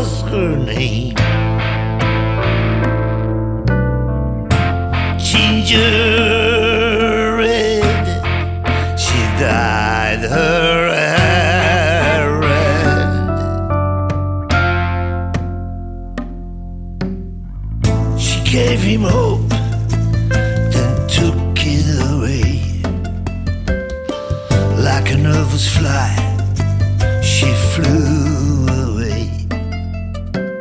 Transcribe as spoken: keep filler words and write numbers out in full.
was her name. Ginger red, she dyed her hair red. She gave him hope, then took it away. Like a nervous fly, she flew away.